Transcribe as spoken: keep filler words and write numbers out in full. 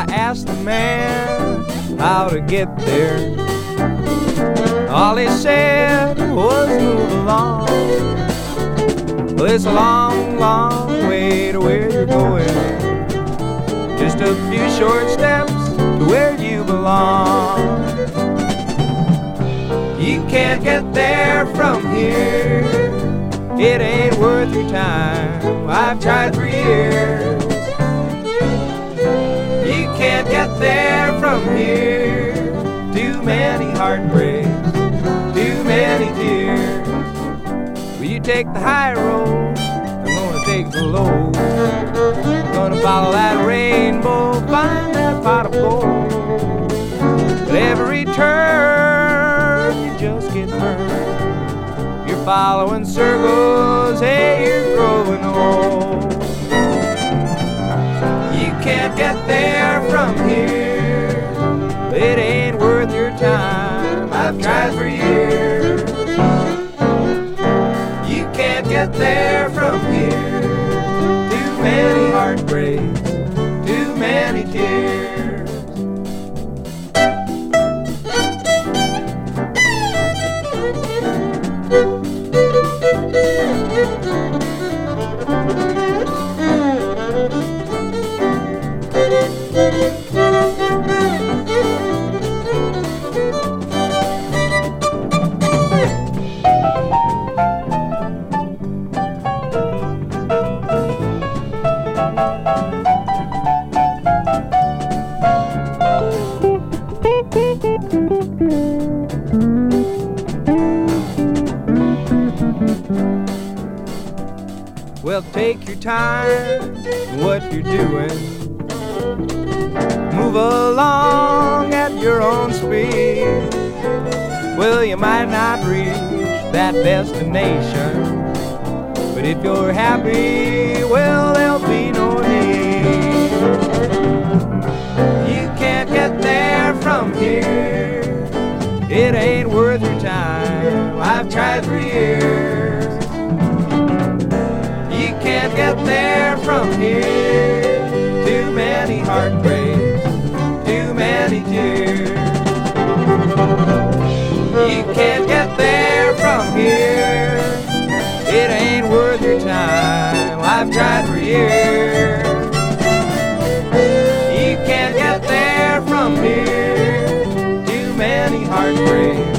I asked the man how to get there. All he said was move along. Well, it's a long, long way to where you're going. Just a few short steps to where you belong. You can't get there from here. It ain't worth your time. I've tried for years. You can't get there from here. Too many heartbreaks, too many tears. Will you take the high road? I'm gonna take the low. Gonna follow that rainbow, find that pot of gold. But every turn you just get burned. You're following circles, hey, you're growing old. You can't get there from here. It ain't worth your time. I've tried for years. You can't get there from here. Too many heartbreaks, too many tears. Well, take your time in what you're doing. Move along at your own speed. Well, you might not reach that destination, but if you're happy, well, there'll be no need. You can't get there from here. It ain't worth your time. I've tried for years. Can't get there from here. Too many heartbreaks, too many tears. You can't get there from here. It ain't worth your time. I've tried for years. You can't get there from here. Too many heartbreaks,